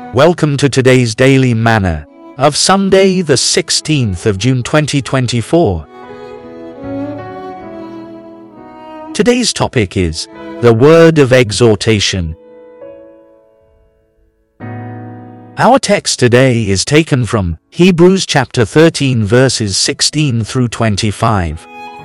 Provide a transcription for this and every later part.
Welcome to today's Daily Manna of Sunday, the 16th of June 2024. Today's topic is the word of exhortation. Our text today is taken from Hebrews chapter 13 verses 16 through 25.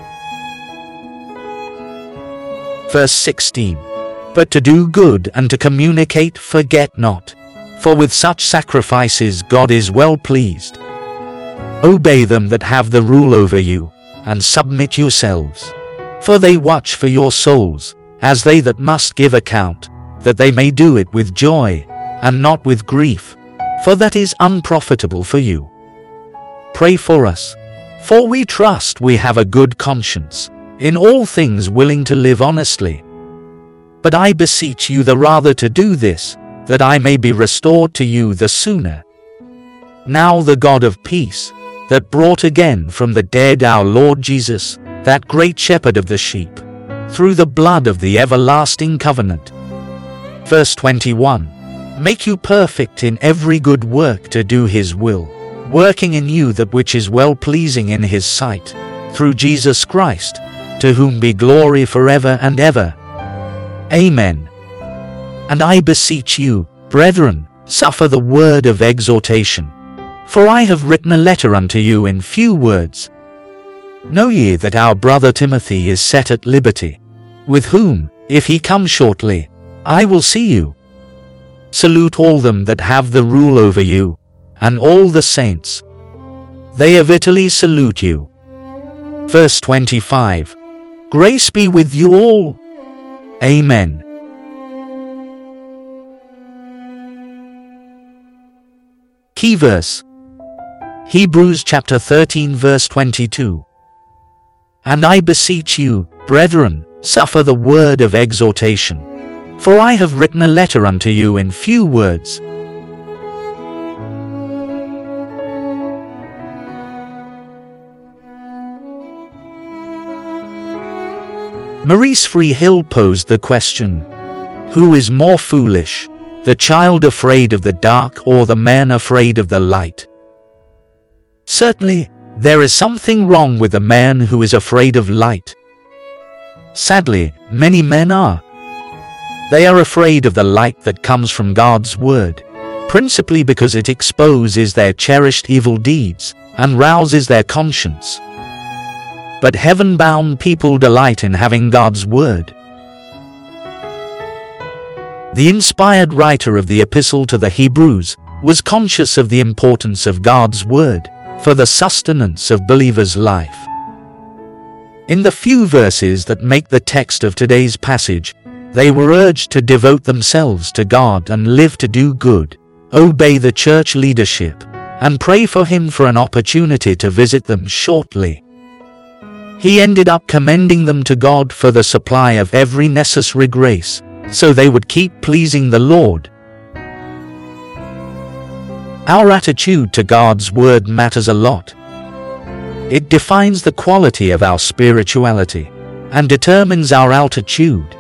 Verse 16. But to do good and to communicate forget not, for with such sacrifices God is well pleased. Obey them that have the rule over you, and submit yourselves. For they watch for your souls, as they that must give account, that they may do it with joy, and not with grief, for that is unprofitable for you. Pray for us, for we trust we have a good conscience, in all things willing to live honestly. But I beseech you the rather to do this, that I may be restored to you the sooner. Now the God of peace, that brought again from the dead our Lord Jesus, that great shepherd of the sheep, through the blood of the everlasting covenant. Verse 21. Make you perfect in every good work to do his will, working in you that which is well-pleasing in his sight, through Jesus Christ, to whom be glory forever and ever. Amen. And I beseech you, brethren, suffer the word of exhortation. For I have written a letter unto you in few words. Know ye that our brother Timothy is set at liberty, with whom, if he come shortly, I will see you. Salute all them that have the rule over you, and all the saints. They of Italy salute you. Verse 25. Grace be with you all. Amen. Key verse. Hebrews chapter 13 verse 22. And I beseech you, brethren, suffer the word of exhortation. For I have written a letter unto you in few words. Maurice Freehill posed the question, who is more foolish, the child afraid of the dark or the man afraid of the light? Certainly, there is something wrong with the man who is afraid of light. Sadly, many men are. They are afraid of the light that comes from God's word, principally because it exposes their cherished evil deeds and rouses their conscience. But heaven-bound people delight in having God's word. The inspired writer of the Epistle to the Hebrews was conscious of the importance of God's word for the sustenance of believers' life. In the few verses that make the text of today's passage, they were urged to devote themselves to God and live to do good, obey the church leadership, and pray for him for an opportunity to visit them shortly. He ended up commending them to God for the supply of every necessary grace, so they would keep pleasing the Lord. Our attitude to God's word matters a lot. It defines the quality of our spirituality and determines our altitude.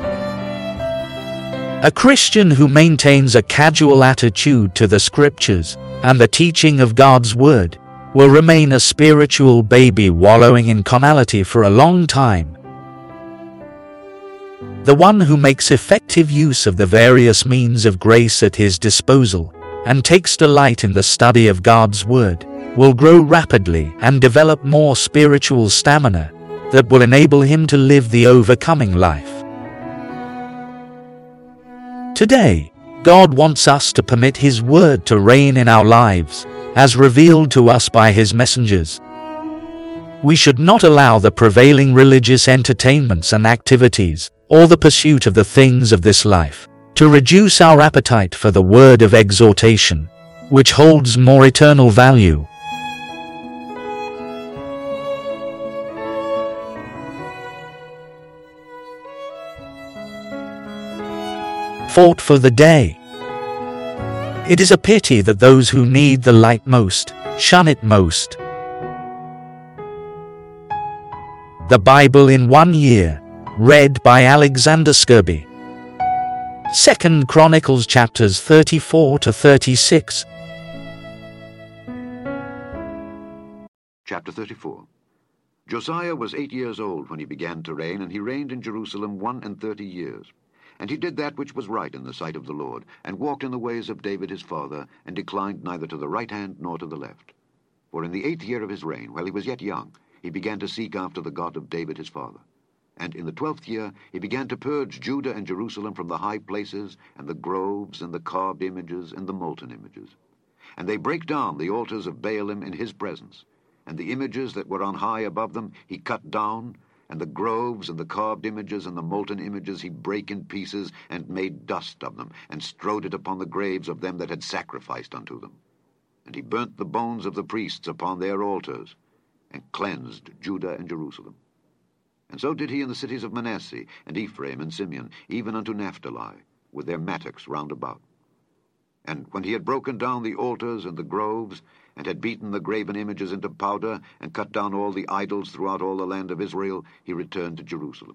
A Christian who maintains a casual attitude to the scriptures and the teaching of God's word will remain a spiritual baby wallowing in carnality for a long time. The one who makes effective use of the various means of grace at his disposal and takes delight in the study of God's word will grow rapidly and develop more spiritual stamina that will enable him to live the overcoming life. Today, God wants us to permit his word to reign in our lives, as revealed to us by his messengers. We should not allow the prevailing religious entertainments and activities, or the pursuit of the things of this life, to reduce our appetite for the word of exhortation, which holds more eternal value. Thought for the day. It is a pity that those who need the light most shun it most. The Bible in 1 year, read by Alexander Scourby. 2 Chronicles chapters 34 to 36. Chapter 34. Josiah was 8 years old when he began to reign, and he reigned in Jerusalem 31 years. And he did that which was right in the sight of the Lord, and walked in the ways of David his father, and declined neither to the right hand nor to the left. For in the 8th year of his reign, while he was yet young, he began to seek after the God of David his father. And in the 12th year he began to purge Judah and Jerusalem from the high places, and the groves, and the carved images, and the molten images. And they brake down the altars of Baalim in his presence, and the images that were on high above them he cut down, and the groves and the carved images and the molten images he brake in pieces, and made dust of them, and strowed it upon the graves of them that had sacrificed unto them. And he burnt the bones of the priests upon their altars, and cleansed Judah and Jerusalem. And so did he in the cities of Manasseh, and Ephraim, and Simeon, even unto Naphtali, with their mattocks round about. And when he had broken down the altars and the groves, and had beaten the graven images into powder, and cut down all the idols throughout all the land of Israel, he returned to Jerusalem.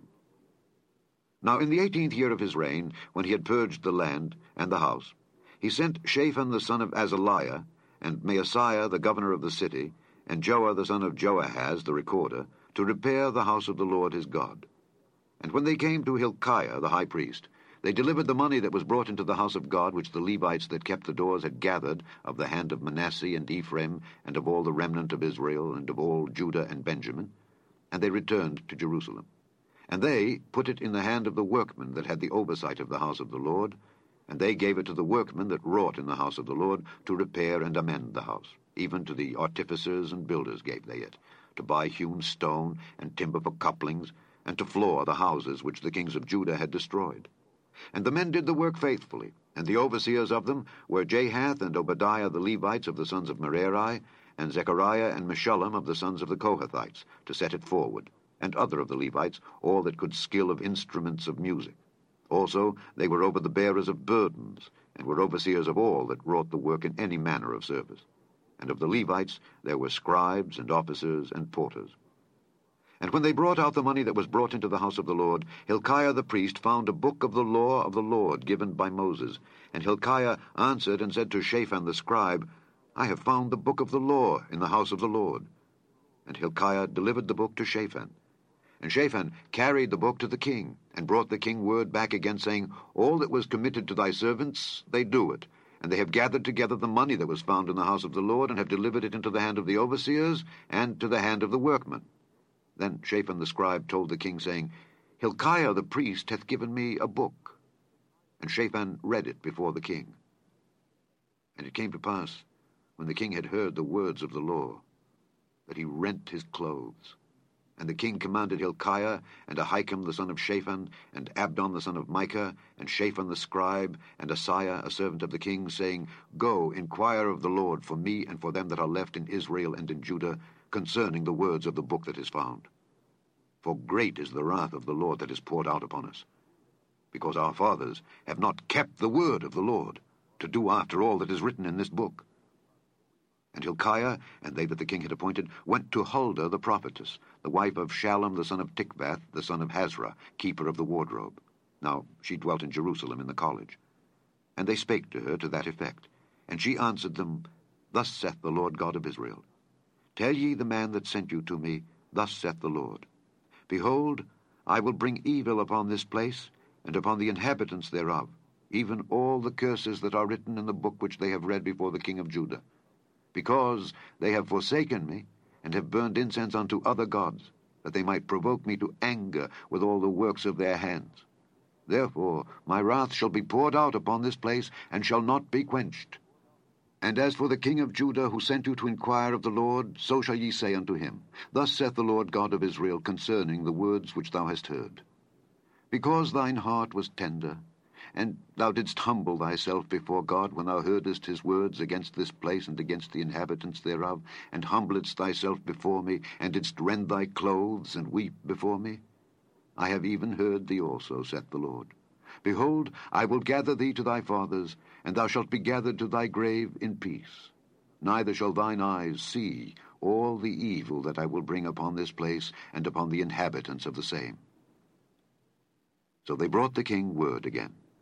Now in the 18th year of his reign, when he had purged the land and the house, he sent Shaphan the son of Azaliah, and Maaseiah the governor of the city, and Joah the son of Joahaz the recorder, to repair the house of the Lord his God. And when they came to Hilkiah the high priest, they delivered the money that was brought into the house of God, which the Levites that kept the doors had gathered of the hand of Manasseh and Ephraim, and of all the remnant of Israel, and of all Judah and Benjamin, and they returned to Jerusalem. And they put it in the hand of the workmen that had the oversight of the house of the Lord, and they gave it to the workmen that wrought in the house of the Lord, to repair and amend the house. Even to the artificers and builders gave they it, to buy hewn stone and timber for couplings, and to floor the houses which the kings of Judah had destroyed. And the men did the work faithfully, and the overseers of them were Jahath and Obadiah the Levites of the sons of Merari, and Zechariah and Meshullam of the sons of the Kohathites, to set it forward, and other of the Levites, all that could skill of instruments of music. Also they were over the bearers of burdens, and were overseers of all that wrought the work in any manner of service. And of the Levites there were scribes and officers and porters. And when they brought out the money that was brought into the house of the Lord, Hilkiah the priest found a book of the law of the Lord given by Moses. And Hilkiah answered and said to Shaphan the scribe, I have found the book of the law in the house of the Lord. And Hilkiah delivered the book to Shaphan. And Shaphan carried the book to the king, and brought the king word back again, saying, All that was committed to thy servants, they do it. And they have gathered together the money that was found in the house of the Lord, and have delivered it into the hand of the overseers, and to the hand of the workmen. Then Shaphan the scribe told the king, saying, Hilkiah the priest hath given me a book. And Shaphan read it before the king. And it came to pass, when the king had heard the words of the law, that he rent his clothes. And the king commanded Hilkiah, and Ahikam the son of Shaphan, and Abdon the son of Micah, and Shaphan the scribe, and Asaiah a servant of the king, saying, Go, inquire of the Lord for me and for them that are left in Israel and in Judah, concerning the words of the book that is found. For great is the wrath of the Lord that is poured out upon us, because our fathers have not kept the word of the Lord, to do after all that is written in this book. And Hilkiah, and they that the king had appointed, went to Huldah the prophetess, the wife of Shallum the son of Tikvath, the son of Hazra, keeper of the wardrobe. Now she dwelt in Jerusalem in the college. And they spake to her to that effect. And she answered them, Thus saith the Lord God of Israel, Tell ye the man that sent you to me, Thus saith the Lord, Behold, I will bring evil upon this place, and upon the inhabitants thereof, even all the curses that are written in the book which they have read before the king of Judah, because they have forsaken me, and have burned incense unto other gods, that they might provoke me to anger with all the works of their hands. Therefore my wrath shall be poured out upon this place, and shall not be quenched. And as for the king of Judah, who sent you to inquire of the Lord, so shall ye say unto him, Thus saith the Lord God of Israel concerning the words which thou hast heard. Because thine heart was tender, and thou didst humble thyself before God when thou heardest his words against this place and against the inhabitants thereof, and humbledst thyself before me, and didst rend thy clothes, and weep before me, I have even heard thee also, saith the Lord. Behold, I will gather thee to thy fathers, and thou shalt be gathered to thy grave in peace. Neither shall thine eyes see all the evil that I will bring upon this place, and upon the inhabitants of the same. So they brought the king word again.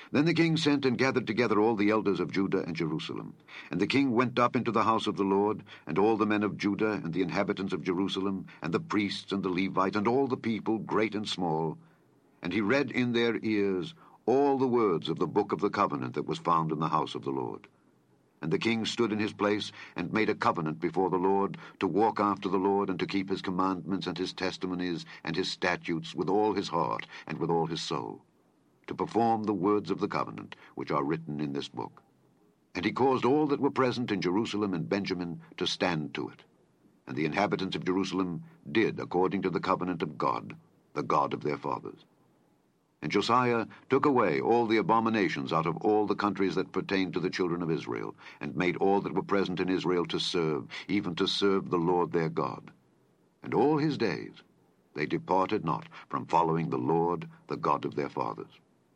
Then the king sent and gathered together all the elders of Judah and Jerusalem. And the king went up into the house of the Lord, and all the men of Judah and the inhabitants of Jerusalem, and the priests and the Levites, and all the people, great and small. And he read in their ears all the words of the book of the covenant that was found in the house of the Lord. And the king stood in his place, and made a covenant before the Lord, to walk after the Lord, and to keep his commandments and his testimonies and his statutes with all his heart and with all his soul, to perform the words of the covenant which are written in this book. And he caused all that were present in Jerusalem and Benjamin to stand to it. And the inhabitants of Jerusalem did according to the covenant of God, the God of their fathers. And Josiah took away all the abominations out of all the countries that pertained to the children of Israel, and made all that were present in Israel to serve, even to serve the Lord their God. And all his days they departed not from following the Lord, the God of their fathers.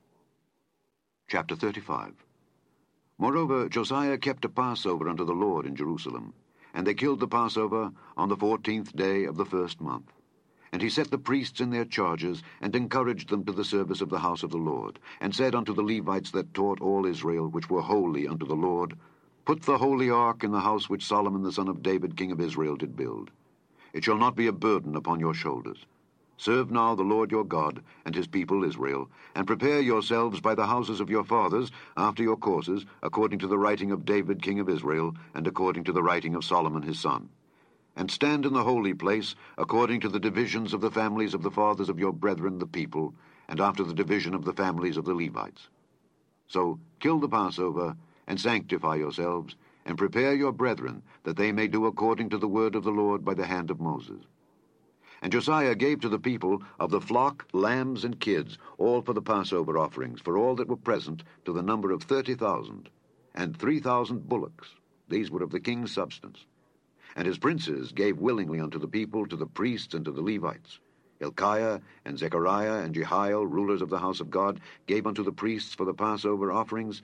Chapter 35. Moreover, Josiah kept a Passover unto the Lord in Jerusalem, and they killed the Passover on the 14th day of the first month. And he set the priests in their charges, and encouraged them to the service of the house of the Lord, and said unto the Levites that taught all Israel, which were holy unto the Lord, Put the holy ark in the house which Solomon the son of David king of Israel did build. It shall not be a burden upon your shoulders. Serve now the Lord your God and his people Israel, and prepare yourselves by the houses of your fathers, after your courses, according to the writing of David king of Israel, and according to the writing of Solomon his son. And stand in the holy place, according to the divisions of the families of the fathers of your brethren the people, and after the division of the families of the Levites. So kill the Passover, and sanctify yourselves, and prepare your brethren, that they may do according to the word of the Lord by the hand of Moses. And Josiah gave to the people of the flock, lambs, and kids, all for the Passover offerings, for all that were present, to the number of 30,000, and 3,000 bullocks. These were of the king's substance. And his princes gave willingly unto the people, to the priests, and to the Levites. Hilkiah, and Zechariah, and Jehiel, rulers of the house of God, gave unto the priests for the Passover offerings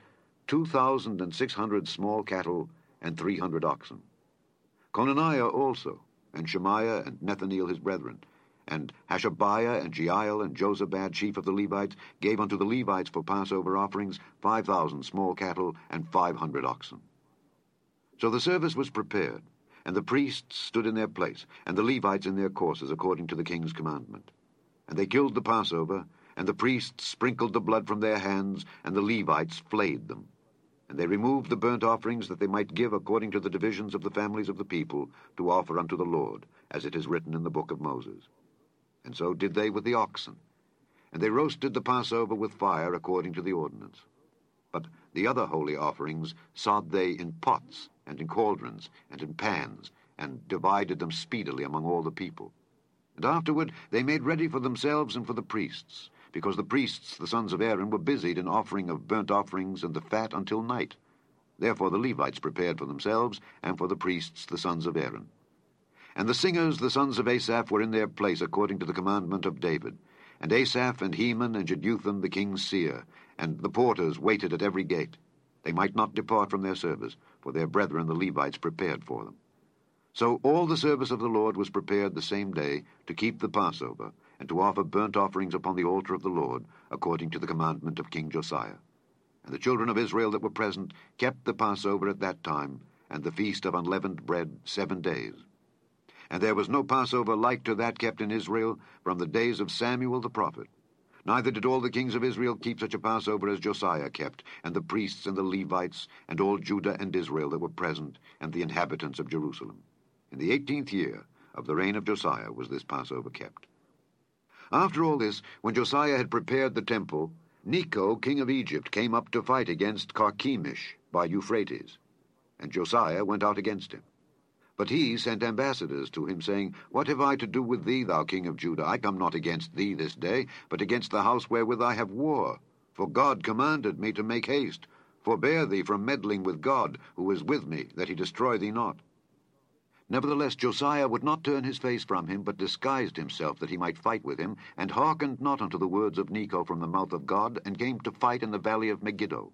2,600 small cattle, and 300 oxen. Conaniah also, and Shemaiah, and Nethaneel his brethren, and Hashabiah, and Jeiel, and Jozabad, chief of the Levites, gave unto the Levites for Passover offerings 5,000 small cattle, and 500 oxen. So the service was prepared, and the priests stood in their place, and the Levites in their courses, according to the king's commandment. And they killed the Passover, and the priests sprinkled the blood from their hands, and the Levites flayed them. And they removed the burnt offerings, that they might give according to the divisions of the families of the people, to offer unto the Lord, as it is written in the book of Moses. And so did they with the oxen. And they roasted the Passover with fire, according to the ordinance. But the other holy offerings sod they in pots, and in cauldrons, and in pans, and divided them speedily among all the people. And afterward they made ready for themselves and for the priests, because the priests, the sons of Aaron, were busied in offering of burnt offerings and the fat until night. Therefore the Levites prepared for themselves, and for the priests, the sons of Aaron. And the singers, the sons of Asaph, were in their place according to the commandment of David. And Asaph, and Heman, and Jeduthun, the king's seer, and the porters waited at every gate. They might not depart from their service, for their brethren the Levites prepared for them. So all the service of the Lord was prepared the same day, to keep the Passover, and to offer burnt offerings upon the altar of the Lord, according to the commandment of King Josiah. And the children of Israel that were present kept the Passover at that time, and the feast of unleavened bread 7 days. And there was no Passover like to that kept in Israel from the days of Samuel the prophet. Neither did all the kings of Israel keep such a Passover as Josiah kept, and the priests and the Levites, and all Judah and Israel that were present, and the inhabitants of Jerusalem. In the 18th year of the reign of Josiah was this Passover kept. After all this, when Josiah had prepared the temple, Necho, king of Egypt, came up to fight against Carchemish by Euphrates. And Josiah went out against him. But he sent ambassadors to him, saying, What have I to do with thee, thou king of Judah? I come not against thee this day, but against the house wherewith I have war. For God commanded me to make haste. Forbear thee from meddling with God, who is with me, that he destroy thee not. Nevertheless Josiah would not turn his face from him, but disguised himself, that he might fight with him, and hearkened not unto the words of Necho from the mouth of God, and came to fight in the valley of Megiddo.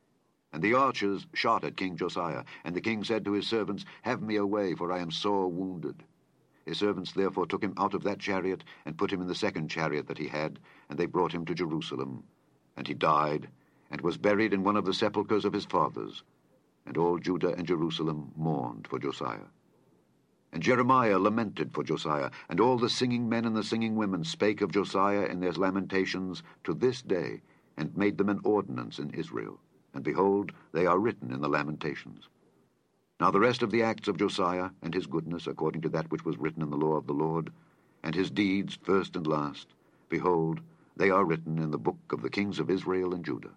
And the archers shot at King Josiah, and the king said to his servants, Have me away, for I am sore wounded. His servants therefore took him out of that chariot, and put him in the second chariot that he had, and they brought him to Jerusalem. And he died, and was buried in one of the sepulchres of his fathers. And all Judah and Jerusalem mourned for Josiah. And Jeremiah lamented for Josiah, and all the singing men and the singing women spake of Josiah in their lamentations to this day, and made them an ordinance in Israel. And behold, they are written in the Lamentations. Now the rest of the acts of Josiah, and his goodness, according to that which was written in the law of the Lord, and his deeds, first and last, behold, they are written in the book of the kings of Israel and Judah.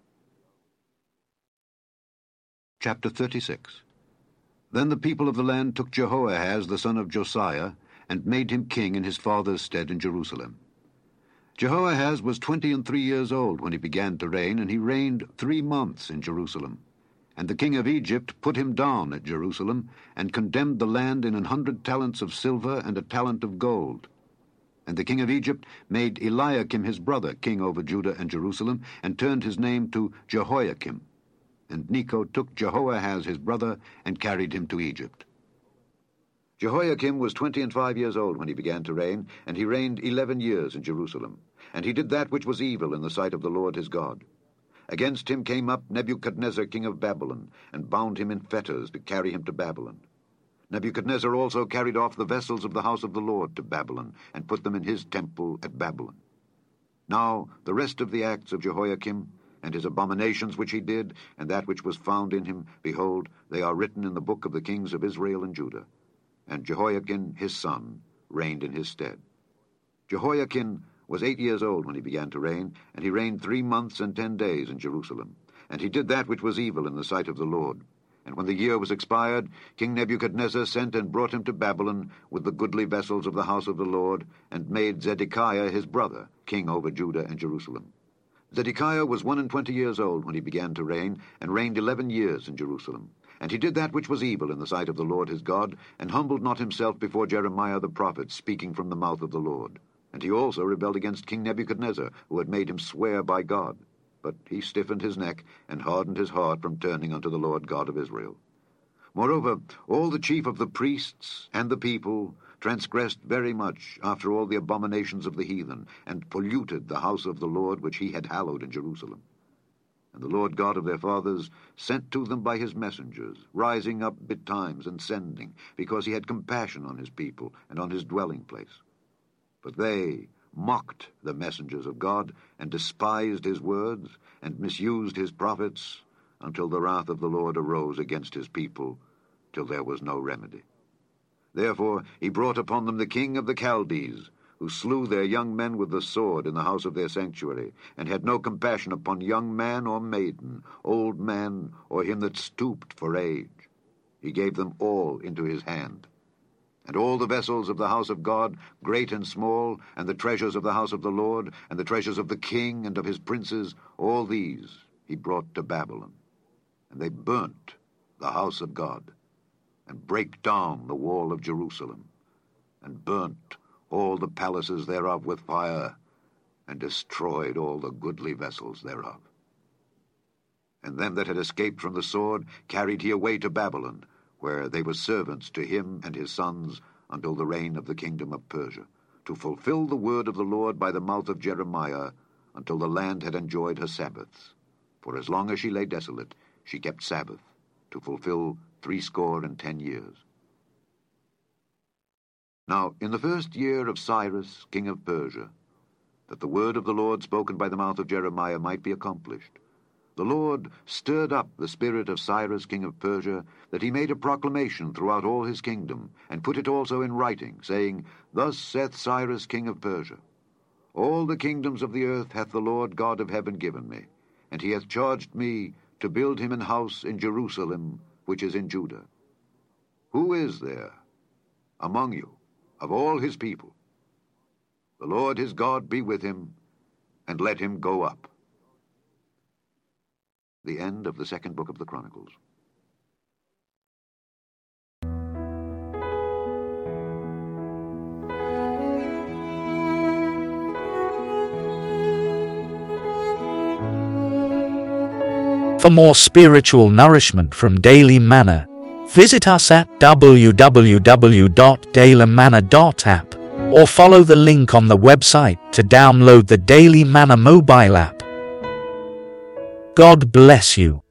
Chapter 36. Then the people of the land took Jehoahaz the son of Josiah, and made him king in his father's stead in Jerusalem. Jehoahaz was 23 years old when he began to reign, and he reigned 3 months in Jerusalem. And the king of Egypt put him down at Jerusalem, and condemned the land in 100 talents of silver and a talent of gold. And the king of Egypt made Eliakim his brother king over Judah and Jerusalem, and turned his name to Jehoiakim. And Necho took Jehoahaz his brother, and carried him to Egypt. Jehoiakim was 25 years old when he began to reign, and he reigned 11 years in Jerusalem. And he did that which was evil in the sight of the Lord his God. Against him came up Nebuchadnezzar king of Babylon, and bound him in fetters to carry him to Babylon. Nebuchadnezzar also carried off the vessels of the house of the Lord to Babylon, and put them in his temple at Babylon. Now the rest of the acts of Jehoiakim, and his abominations which he did, and that which was found in him, behold, they are written in the book of the kings of Israel and Judah. And Jehoiakim his son reigned in his stead. Jehoiakim was 8 years old when he began to reign, and he reigned 3 months and 10 days in Jerusalem. And he did that which was evil in the sight of the Lord. And when the year was expired, King Nebuchadnezzar sent and brought him to Babylon with the goodly vessels of the house of the Lord, and made Zedekiah his brother king over Judah and Jerusalem. Zedekiah was 21 years old when he began to reign, and reigned 11 years in Jerusalem. And he did that which was evil in the sight of the Lord his God, and humbled not himself before Jeremiah the prophet, speaking from the mouth of the Lord. And he also rebelled against King Nebuchadnezzar, who had made him swear by God. But he stiffened his neck, and hardened his heart from turning unto the Lord God of Israel. Moreover, all the chief of the priests and the people transgressed very much after all the abominations of the heathen, and polluted the house of the Lord which he had hallowed in Jerusalem. And the Lord God of their fathers sent to them by his messengers, rising up betimes and sending, because he had compassion on his people and on his dwelling place. But they mocked the messengers of God, and despised his words, and misused his prophets, until the wrath of the Lord arose against his people, till there was no remedy. Therefore he brought upon them the king of the Chaldees, who slew their young men with the sword in the house of their sanctuary, and had no compassion upon young man or maiden, old man, or him that stooped for age. He gave them all into his hand. And all the vessels of the house of God, great and small, and the treasures of the house of the Lord, and the treasures of the king and of his princes, all these he brought to Babylon. And they burnt the house of God, and brake down the wall of Jerusalem, and burnt all the palaces thereof with fire, and destroyed all the goodly vessels thereof. And them that had escaped from the sword carried he away to Babylon, where they were servants to him and his sons until the reign of the kingdom of Persia, to fulfill the word of the Lord by the mouth of Jeremiah, until the land had enjoyed her Sabbaths. For as long as she lay desolate, she kept Sabbath, to fulfill 70 years. Now in the first year of Cyrus, king of Persia, that the word of the Lord spoken by the mouth of Jeremiah might be accomplished, the Lord stirred up the spirit of Cyrus, king of Persia, that he made a proclamation throughout all his kingdom, and put it also in writing, saying, Thus saith Cyrus, king of Persia, All the kingdoms of the earth hath the Lord God of heaven given me, and he hath charged me to build him an house in Jerusalem, which is in Judah. Who is there among you of all his people? The Lord his God be with him, and let him go up. The end of the second book of the Chronicles. For more spiritual nourishment from Daily Manna, visit us at www.dailymanna.app or follow the link on the website to download the Daily Manna mobile app. God bless you.